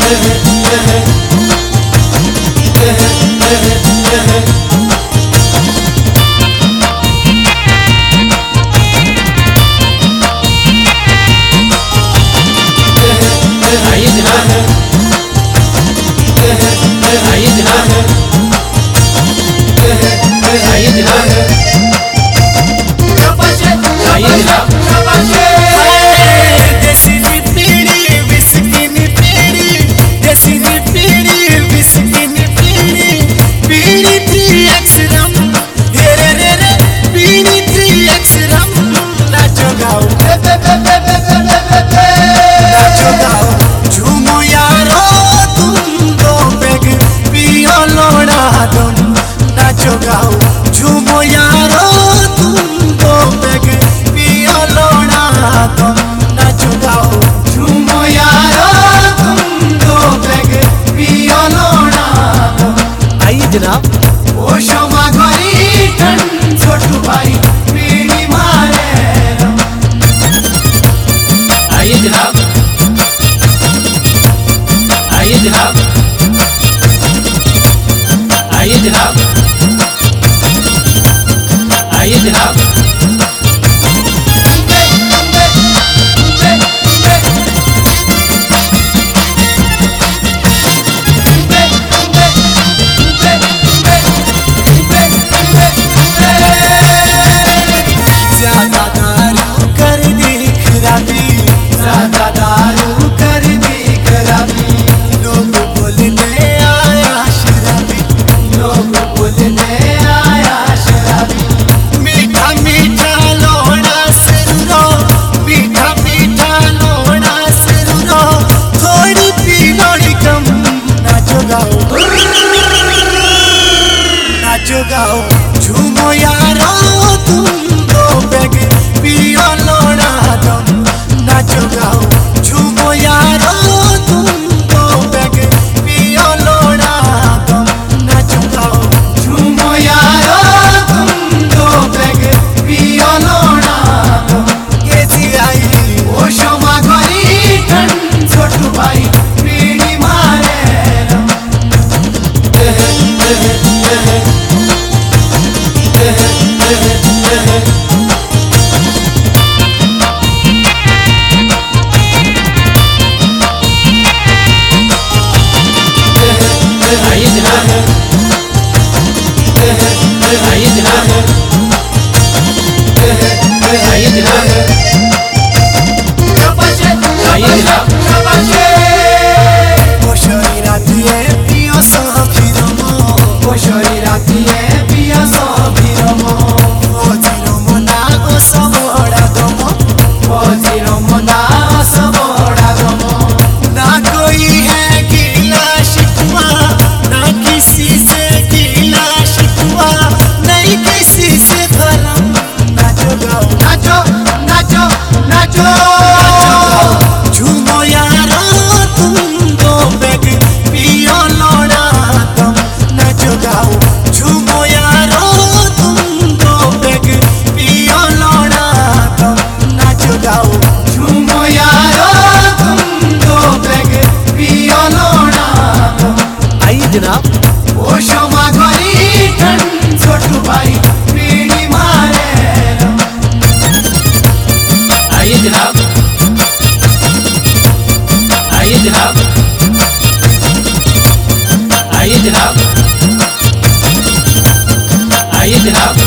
झूमो यारो तुम दो बेग पियो लोना तुम नाचो गाओ। झूमो यारो तुम दो बेग पियो लोना तुम। आइए जनाब। ओ क्षमा करी ठन छोटू भाई पीड़ी मारे रम। आइए जनाब, आइए जनाब, आइए जनाब, आइए जनाब। ज्यादा दारू कर दी खराबी, ज्यादा दारू कर दी खराबी। लोग बोलने आया शराबी, लोग बोलने आया शराबी। मीठा मीठा लोना सिरो, मीठा मीठा लोना सिरो। थोड़ी पी थोड़ी कम नाचो गाओ, नाचो गाओ। झूमो यारो तुम दो बेग पियो लोना तुम नाचो गाओ। झूमो यारो तुम दो बेग पियो लोना तुम नाचो गाओ। झूमो यारो तुम दो बेग पियो लोना तुम। केजी आई ओ क्षमा करी ठन छोटू भाई पीड़ी मारे रम। आइए जनाब, आइए जनाब, आइए जनाब, आइए जनाब। पोशरी रातिए पियो सभी रमो, पोशरी रातिए पियो सभी रमो। ओजी रमो ना ओ सबोड़ा दमो, ओजी रमो ना ओ सबोड़ा दमो। ना कोई है गिला शिकवा, ना किसी से गिला शिकवा, नहीं किसी से भरम। नाचो गाओ, नाचो नाचो नाचो। झूमो यारो तुम दो बेग पियो लोना तुम नाचो गाओ। झूमो यारो तुम दो बेग पियो लोना तुम नाचो गाओ। झूमो यारो तुम दो बेग पियो लोना तुम। आइए जनाब। ओ क्षमा करी ठन छोटू भाई पीड़ी मारे रम। आइए जनाब, आइए जनाब, आइए जनाब, आइए जनाब।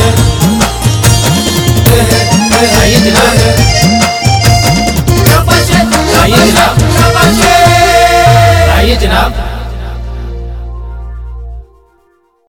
है